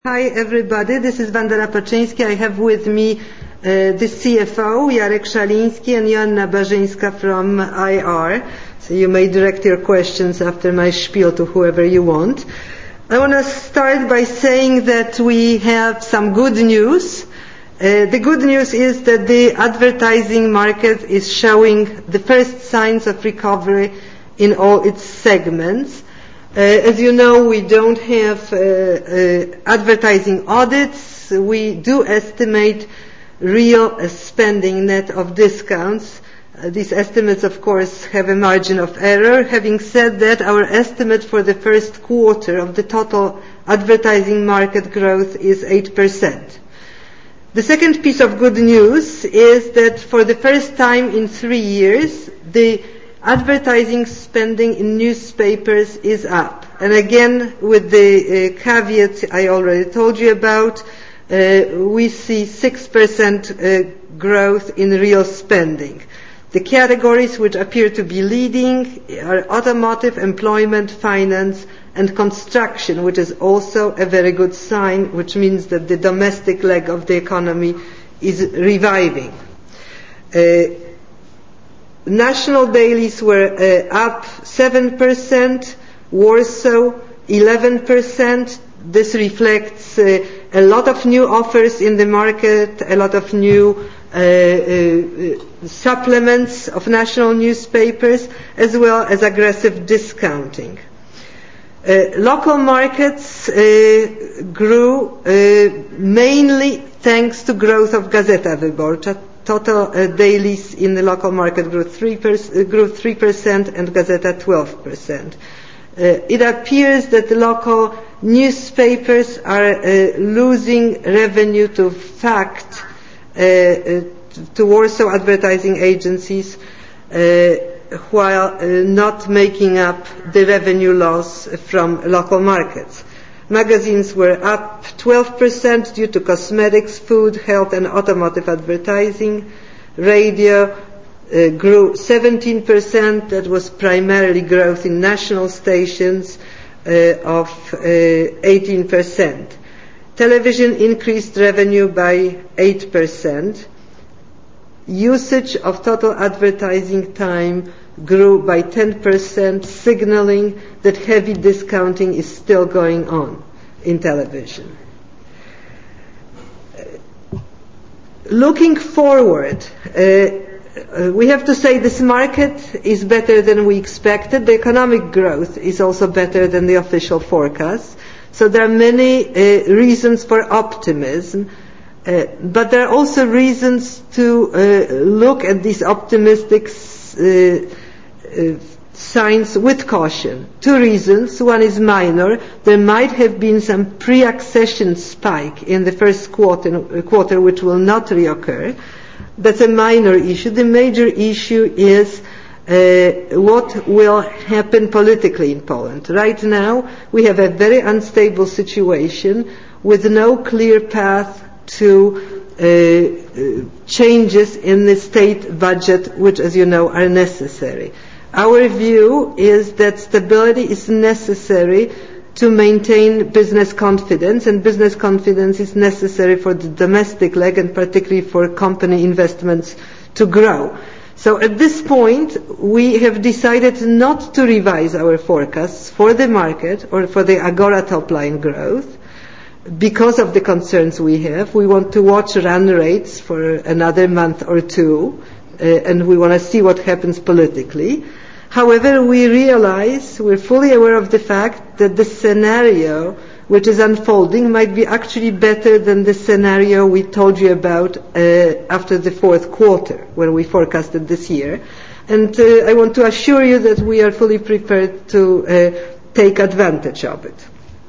Hi everybody, this is Wanda Paczyński. I have with me the CFO, Jarek Szaliński, and Joanna Barzyńska from IR. So you may direct your questions after my spiel to whoever you want. I want to start by saying that we have some good news. The good news is that the advertising market is showing the first signs of recovery in all its segments. As you know, we don't have advertising audits. We do estimate real spending net of discounts. These estimates, of course, have a margin of error. Having said that, our estimate for the first quarter of the total advertising market growth is 8%. The second piece of good news is that for the first time in 3 years, the advertising spending in newspapers is up. And again, with the caveat I already told you about, we see 6% growth in real spending. The categories which appear to be leading are automotive, employment, finance, and construction, which is also a very good sign, which means that the domestic leg of the economy is reviving. National dailies were up 7%, Warsaw 11%. This reflects a lot of new offers in the market, a lot of new supplements of national newspapers, as well as aggressive discounting. Local markets grew mainly thanks to growth of Gazeta Wyborcza. Total dailies in the local market grew 3% and Gazeta 12%. It appears that the local newspapers are losing revenue to Warsaw advertising agencies, while not making up the revenue loss from local markets. Magazines were up 12% due to cosmetics, food, health, and automotive advertising. Radio grew 17%. That was primarily growth in national stations of 18%. Television increased revenue by 8%. Usage of total advertising time grew by 10%, signaling that heavy discounting is still going on in television. Looking forward, we have to say this market is better than we expected. The economic growth is also better than the official forecast. So there are many reasons for optimism. But there are also reasons to look at these optimistic signs with caution. Two reasons. One is minor. There might have been some pre-accession spike in the first quarter which will not reoccur. That's a minor issue. The major issue is what will happen politically in Poland. Right now, we have a very unstable situation with no clear path to changes in the state budget, which, as you know, are necessary. Our view is that stability is necessary to maintain business confidence, and business confidence is necessary for the domestic leg and particularly for company investments to grow. So at this point, we have decided not to revise our forecasts for the market or for the Agora top line growth. Because of the concerns we have, we want to watch run rates for another month or two, and we want to see what happens politically. However, we realize, we're fully aware of the fact that the scenario which is unfolding might be actually better than the scenario we told you about after the fourth quarter, when we forecasted this year. And I want to assure you that we are fully prepared to take advantage of it.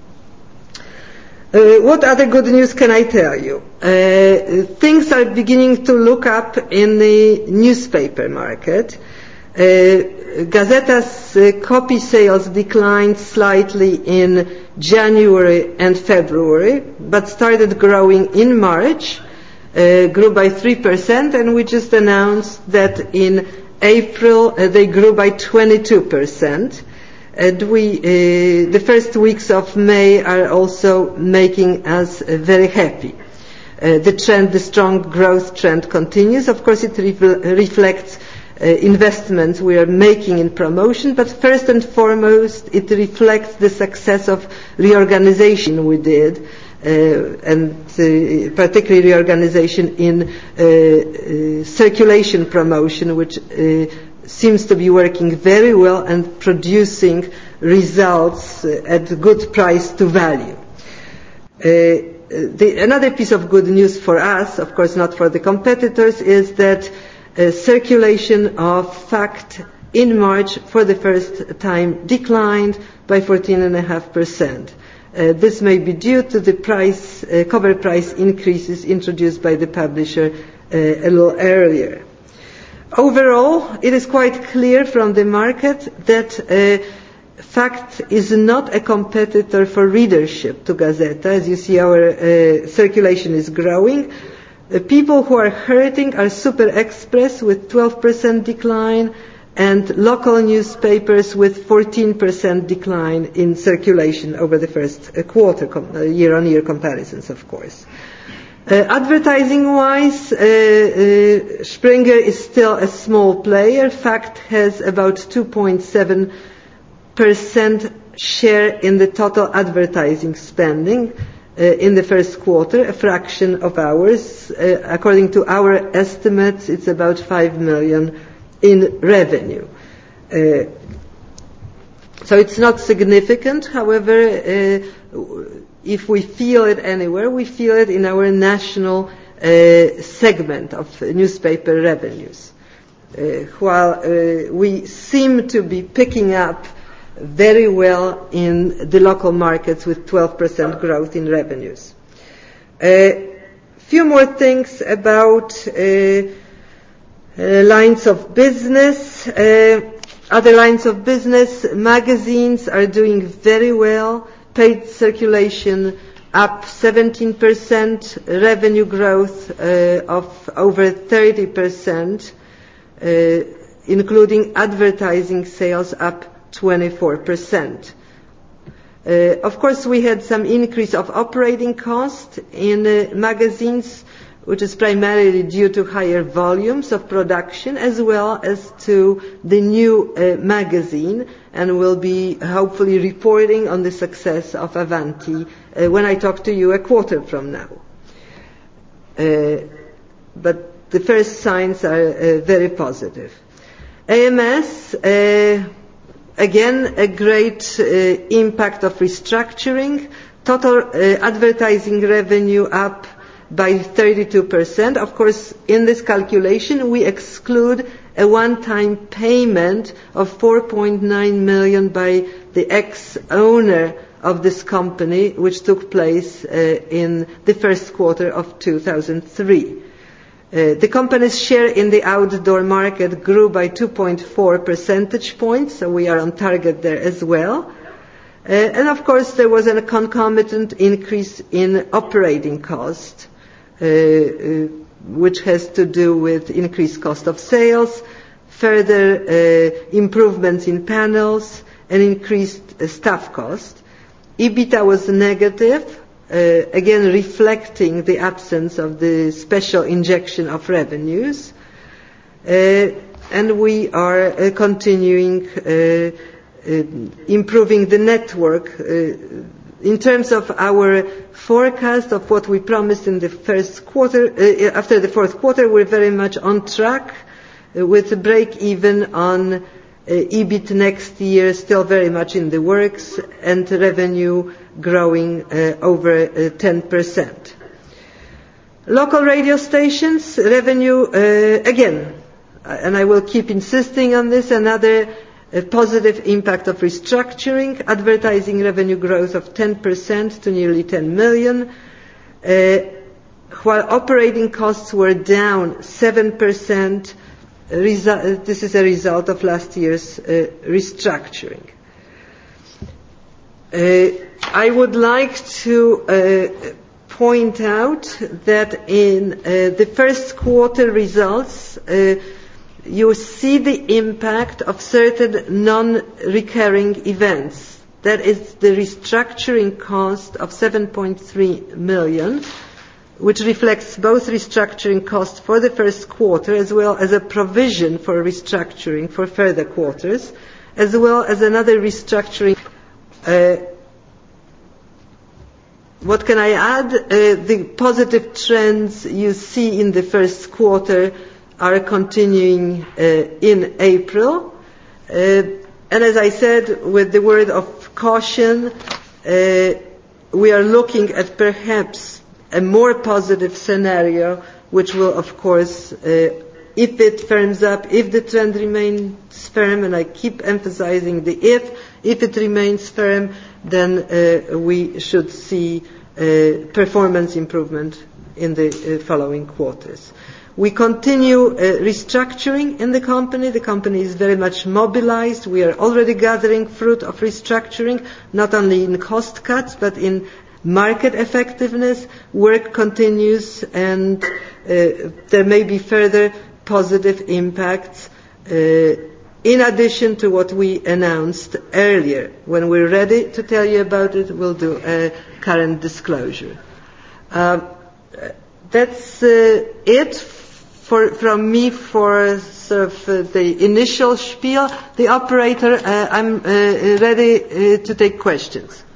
What other good news can I tell you? Things are beginning to look up in the newspaper market. Gazeta's copy sales declined slightly in January and February, but started growing in March, grew by 3%, and we just announced that in April they grew by 22%. And the first weeks of May are also making us very happy. The strong growth trend continues. Of course, it reflects investments we are making in promotion, but first and foremost, it reflects the success of reorganization we did, and particularly reorganization in circulation promotion, which seems to be working very well and producing results at good price to value. Another piece of good news for us, of course not for the competitors, is that circulation of FACT in March for the first time declined by 14.5%. This may be due to the cover price increases introduced by the publisher a little earlier. Overall, it is quite clear from the market that FACT is not a competitor for readership to Gazeta. As you see, our circulation is growing. The people who are hurting are Super Express with 12% decline and local newspapers with 14% decline in circulation over the first quarter, year-on-year comparisons, of course. Advertising-wise, Springer is still a small player. FACT has about 2.7% share in the total advertising spending in the first quarter, a fraction of ours. According to our estimates, it's about 5 million in revenue. So it's not significant. However, if we feel it anywhere, we feel it in our national segment of newspaper revenues. While we seem to be picking up very well in the local markets with 12% growth in revenues. Few more things about lines of business. Other lines of business, magazines are doing very well. Paid circulation up 17%, revenue growth of over 30%, including advertising sales up 24%. Of course, we had some increase of operating cost in magazines, which is primarily due to higher volumes of production as well as to the new magazine, and we'll be hopefully reporting on the success of Avanti when I talk to you a quarter from now. But the first signs are very positive. AMS, again, a great impact of restructuring. Total advertising revenue up by 32%. Of course, in this calculation, we exclude a one-time payment of 4.9 million by the ex-owner of this company, which took place in the first quarter of 2003. The company's share in the outdoor market grew by 2.4 percentage points, so we are on target there as well. And of course, there was a concomitant increase in operating cost, which has to do with increased cost of sales, further improvements in panels, and increased staff cost. EBITDA was negative, again reflecting the absence of the special injection of revenues. And we are continuing improving the network. In terms of our forecast of what we promised in the first quarter, after the fourth quarter, we're very much on track with a break even on EBIT next year, still very much in the works, and revenue growing over 10%. Local radio stations, revenue, again, and I will keep insisting on this, another positive impact of restructuring, advertising revenue growth of 10% to nearly 10 million, while operating costs were down 7%. This is a result of last year's restructuring. I would like to point out that in the first quarter results, you see the impact of certain non-recurring events. That is the restructuring cost of 7.3 million, which reflects both restructuring costs for the first quarter as well as a provision for restructuring for further quarters, as well as another restructuring. What can I add? The positive trends you see in the first quarter are continuing in April. And as I said, with the word of caution, we are looking at perhaps a more positive scenario, which will, of course, if it firms up, if the trend remains firm, and I keep emphasizing the if it remains firm, then we should see performance improvement in the following quarters. We continue restructuring in the company. The company is very much mobilized. We are already gathering fruit of restructuring, not only in cost cuts, but in market effectiveness. Work continues, and there may be further positive impacts in addition to what we announced earlier. When we're ready to tell you about it, we'll do a current disclosure. That's it from me for sort of the initial spiel. The operator, I'm ready to take questions.